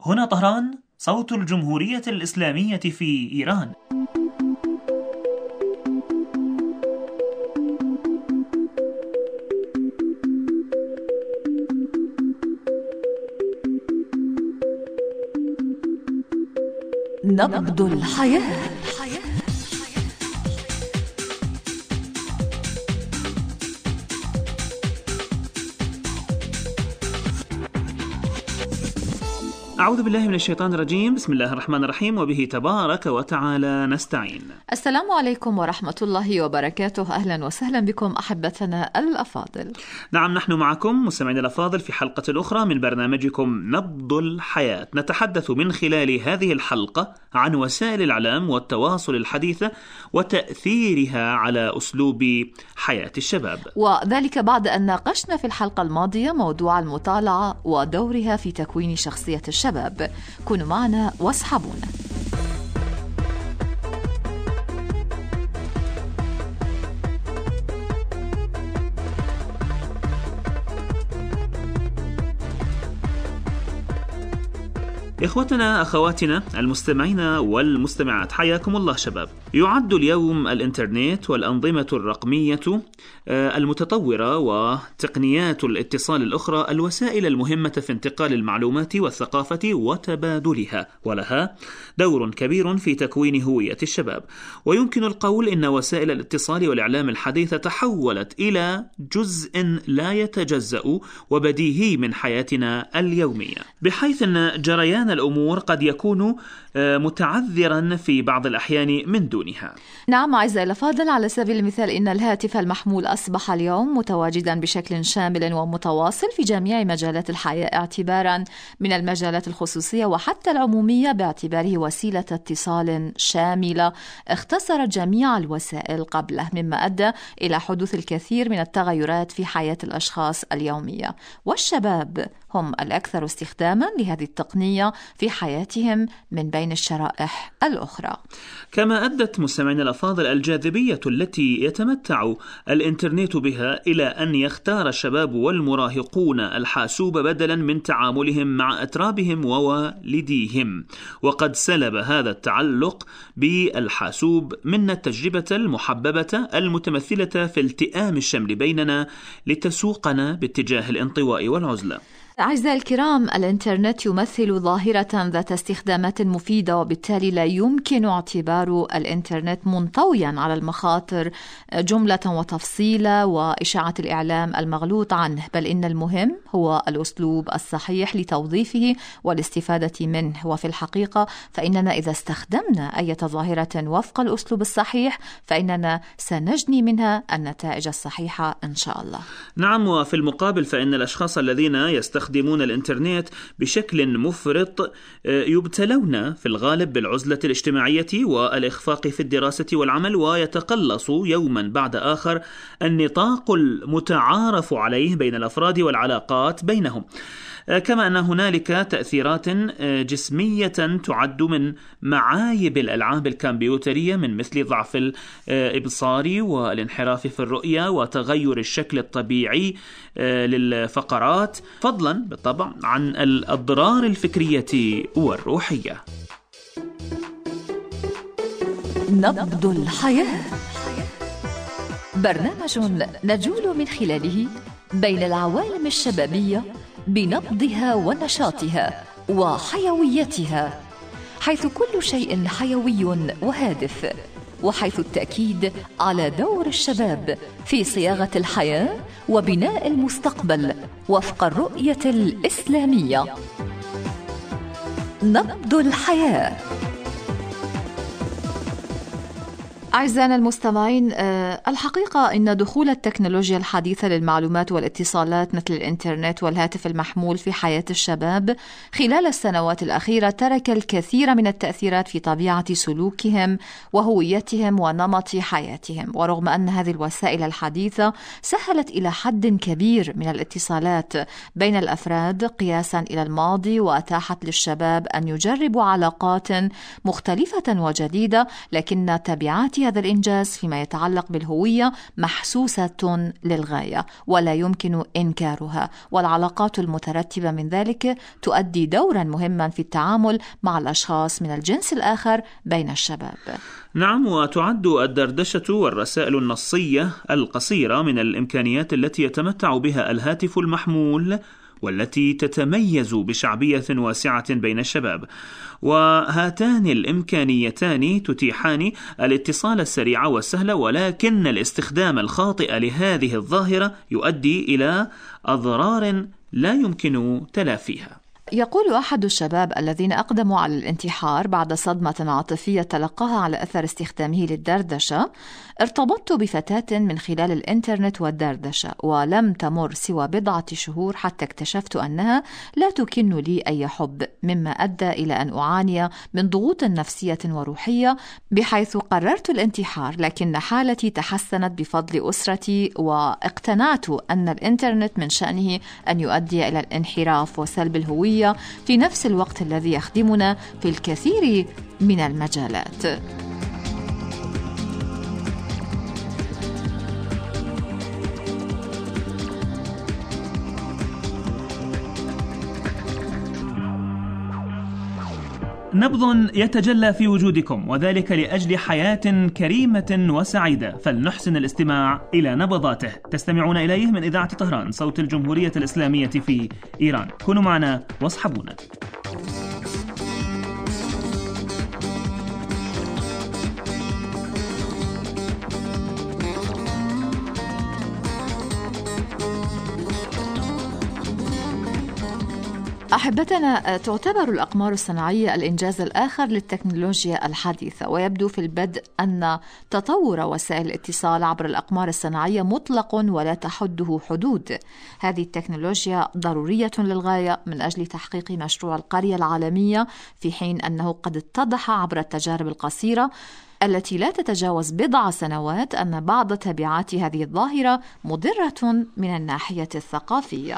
هنا طهران، صوت الجمهورية الإسلامية في إيران. نبض الحياة. أعوذ بالله من الشيطان الرجيم. بسم الله الرحمن الرحيم، وبه تبارك وتعالى نستعين. السلام عليكم ورحمة الله وبركاته. أهلا وسهلا بكم أحبتنا الأفاضل. نعم، نحن معكم مستمعينا الأفاضل في حلقة أخرى من برنامجكم نبض الحياة. نتحدث من خلال هذه الحلقة عن وسائل الإعلام والتواصل الحديثة وتأثيرها على أسلوب حياة الشباب، وذلك بعد أن ناقشنا في الحلقة الماضية موضوع المطالعة ودورها في تكوين شخصية الشباب. كونوا معنا واصحابونا. إخوتنا أخواتنا المستمعين والمستمعات، حياكم الله شباب. يعد اليوم الإنترنت والأنظمة الرقمية المتطورة وتقنيات الاتصال الأخرى الوسائل المهمة في انتقال المعلومات والثقافة وتبادلها، ولها دور كبير في تكوين هوية الشباب. ويمكن القول إن وسائل الاتصال والإعلام الحديثة تحولت إلى جزء لا يتجزأ وبديهي من حياتنا اليومية، بحيث أن جريان الأمور قد يكون متعذرا في بعض الأحيان من دونها. نعم أعزائي الأفاضل، على سبيل المثال إن الهاتف المحمول أصبح اليوم متواجدا بشكل شامل ومتواصل في جميع مجالات الحياة، اعتبارا من المجالات الخصوصية وحتى العمومية، باعتباره وسيلة اتصال شاملة اختصرت جميع الوسائل قبله، مما أدى إلى حدوث الكثير من التغيرات في حياة الأشخاص اليومية. والشباب هم الأكثر استخداما لهذه التقنية في حياتهم من بين الشرائح الأخرى. كما أدت مستمعينا الأفاضل الجاذبية التي يتمتع الإنترنت بها إلى أن يختار الشباب والمراهقون الحاسوب بدلا من تعاملهم مع أترابهم ووالديهم، وقد سلب هذا التعلق بالحاسوب منا التجربة المحببة المتمثلة في التئام الشمل بيننا لتسوقنا باتجاه الانطواء والعزلة. أعزائي الكرام، الإنترنت يمثل ظاهرة ذات استخدامات مفيدة، وبالتالي لا يمكن اعتبار الإنترنت منطويا على المخاطر جملة وتفصيلا وإشاعة الإعلام المغلوط عنه، بل إن المهم هو الأسلوب الصحيح لتوظيفه والاستفادة منه. وفي الحقيقة فإننا إذا استخدمنا أي ظاهرة وفق الأسلوب الصحيح فإننا سنجني منها النتائج الصحيحة إن شاء الله. نعم، وفي المقابل فإن الأشخاص الذين يستخدمون الإنترنت بشكل مفرط يبتلون في الغالب بالعزلة الاجتماعية والإخفاق في الدراسة والعمل، ويتقلص يوما بعد آخر النطاق المتعارف عليه بين الأفراد والعلاقات بينهم. كما أن هنالك تأثيرات جسمية تعد من معايب الألعاب الكمبيوترية، من مثل ضعف الإبصار والانحراف في الرؤية وتغير الشكل الطبيعي للفقرات، فضلا بالطبع عن الأضرار الفكرية والروحية. نبض الحياة، برنامج نجول من خلاله بين العوالم الشبابية بنبضها ونشاطها وحيويتها، حيث كل شيء حيوي وهادف، وحيث التأكيد على دور الشباب في صياغة الحياة وبناء المستقبل وفق الرؤية الإسلامية. نبض الحياة. أعزائنا المستمعين، الحقيقة إن دخول التكنولوجيا الحديثة للمعلومات والاتصالات مثل الإنترنت والهاتف المحمول في حياة الشباب خلال السنوات الأخيرة ترك الكثير من التأثيرات في طبيعة سلوكهم وهويتهم ونمط حياتهم. ورغم أن هذه الوسائل الحديثة سهلت إلى حد كبير من الاتصالات بين الأفراد قياسا إلى الماضي، وأتاحت للشباب أن يجربوا علاقات مختلفة وجديدة، لكن تبعاتها هذا الإنجاز فيما يتعلق بالهوية محسوسة للغاية ولا يمكن إنكارها، والعلاقات المترتبة من ذلك تؤدي دورا مهما في التعامل مع الأشخاص من الجنس الآخر بين الشباب. نعم، وتعد الدردشة والرسائل النصية القصيرة من الإمكانيات التي يتمتع بها الهاتف المحمول والتي تتميز بشعبية واسعة بين الشباب، وهاتان الإمكانيتان تتيحان الاتصال السريع والسهل، ولكن الاستخدام الخاطئ لهذه الظاهرة يؤدي إلى أضرار لا يمكن تلافيها. يقول أحد الشباب الذين أقدموا على الانتحار بعد صدمة عاطفية تلقاها على أثر استخدامه للدردشة: ارتبطت بفتاة من خلال الإنترنت والدردشة، ولم تمر سوى بضعة شهور حتى اكتشفت أنها لا تكن لي أي حب، مما أدى إلى أن أعاني من ضغوط نفسية وروحية بحيث قررت الانتحار، لكن حالتي تحسنت بفضل أسرتي، واقتنعت أن الإنترنت من شأنه أن يؤدي إلى الانحراف وسلب الهوية في نفس الوقت الذي يخدمنا في الكثير من المجالات. نبض يتجلى في وجودكم، وذلك لأجل حياة كريمة وسعيدة، فلنحسن الاستماع إلى نبضاته. تستمعون إليه من إذاعة طهران، صوت الجمهورية الإسلامية في إيران. كونوا معنا واصحبونا. أحبتنا، تعتبر الأقمار الصناعية الإنجاز الآخر للتكنولوجيا الحديثة، ويبدو في البدء أن تطور وسائل الاتصال عبر الأقمار الصناعية مطلق ولا تحده حدود. هذه التكنولوجيا ضرورية للغاية من أجل تحقيق مشروع القرية العالمية، في حين أنه قد اتضح عبر التجارب القصيرة التي لا تتجاوز بضع سنوات أن بعض تبعات هذه الظاهرة مضرة من الناحية الثقافية.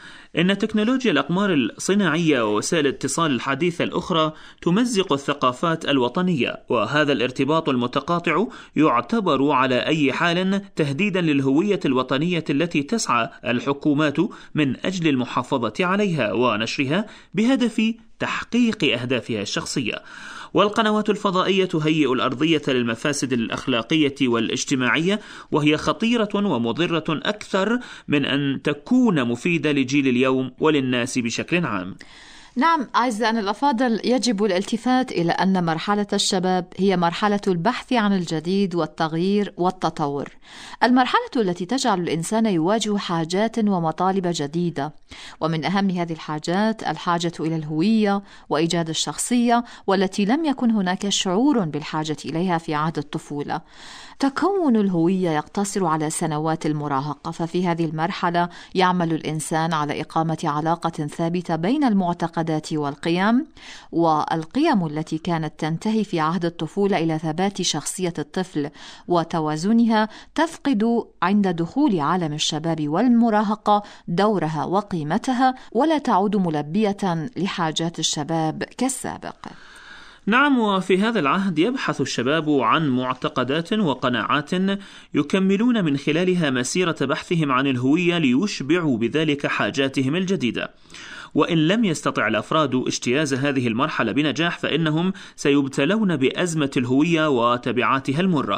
إن تكنولوجيا الأقمار الصناعية ووسائل الاتصال الحديثة الأخرى تمزق الثقافات الوطنية، وهذا الارتباط المتقاطع يعتبر على أي حال تهديدا للهوية الوطنية التي تسعى الحكومات من أجل المحافظة عليها ونشرها بهدف تحقيق أهدافها الشخصية. والقنوات الفضائية تهيئ الأرضية للمفاسد الأخلاقية والاجتماعية، وهي خطيرة ومضرة أكثر من أن تكون مفيدة لجيل اليوم وللناس بشكل عام. نعم أعزائنا الأفاضل، يجب الالتفات إلى أن مرحلة الشباب هي مرحلة البحث عن الجديد والتغيير والتطور، المرحلة التي تجعل الإنسان يواجه حاجات ومطالب جديدة، ومن أهم هذه الحاجات الحاجة إلى الهوية وإيجاد الشخصية، والتي لم يكن هناك شعور بالحاجة إليها في عهد الطفولة. تكون الهوية يقتصر على سنوات المراهقة، ففي هذه المرحلة يعمل الإنسان على إقامة علاقة ثابتة بين المعتقدات والقيم، والقيم التي كانت تنتهي في عهد الطفولة إلى ثبات شخصية الطفل وتوازنها تفقد عند دخول عالم الشباب والمراهقة دورها وقيمتها، ولا تعود ملبية لحاجات الشباب كالسابق. نعم، وفي هذا العهد يبحث الشباب عن معتقدات وقناعات يكملون من خلالها مسيرة بحثهم عن الهوية ليشبعوا بذلك حاجاتهم الجديدة. وإن لم يستطع الأفراد اجتياز هذه المرحلة بنجاح، فإنهم سيبتلون بأزمة الهوية وتبعاتها المرة.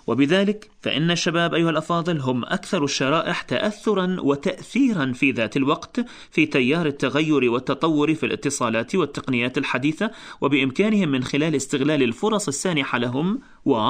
وبذلك فإن الشباب أيها الأفاضل هم أكثر الشرائح تأثرا وتأثيرا في ذات الوقت في تيار التغير والتطور في الاتصالات والتقنيات الحديثة، وبإمكانهم من خلال استغلال الفرص السانحة لهم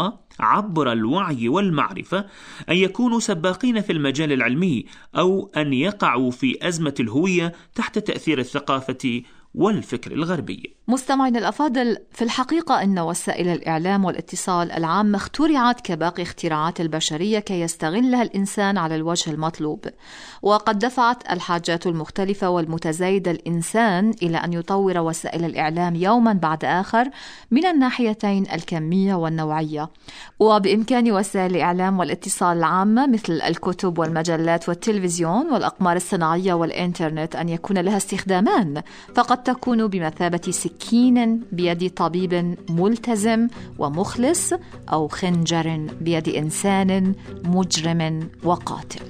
وعبر الوعي والمعرفة أن يكونوا سباقين في المجال العلمي، أو أن يقعوا في أزمة الهوية تحت تأثير الثقافة والفكر الغربي. مستمعين الأفاضل، في الحقيقة أن وسائل الإعلام والاتصال العامة اخترعت كباقي اختراعات البشرية كي يستغلها الإنسان على الوجه المطلوب، وقد دفعت الحاجات المختلفة والمتزايدة الإنسان إلى أن يطور وسائل الإعلام يوما بعد آخر من الناحيتين الكمية والنوعية. وبإمكان وسائل الإعلام والاتصال العامة مثل الكتب والمجلات والتلفزيون والأقمار الصناعية والإنترنت أن يكون لها استخدامان، فقد قد تكون بمثابة سكين بيد طبيب ملتزم ومخلص، أو خنجر بيد إنسان مجرم وقاتل.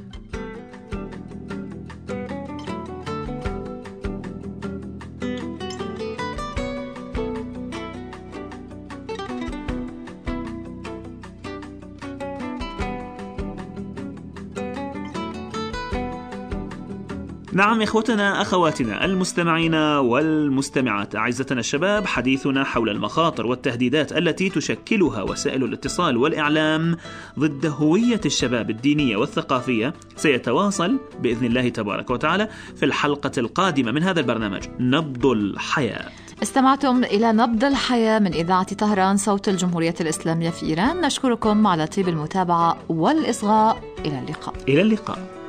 نعم إخوتنا أخواتنا المستمعين والمستمعات أعزتنا الشباب، حديثنا حول المخاطر والتهديدات التي تشكلها وسائل الاتصال والإعلام ضد هوية الشباب الدينية والثقافية سيتواصل بإذن الله تبارك وتعالى في الحلقة القادمة من هذا البرنامج نبض الحياة. استمعتم إلى نبض الحياة من إذاعة طهران صوت الجمهورية الإسلامية في إيران. نشكركم على طيب المتابعة والإصغاء. إلى اللقاء. إلى اللقاء.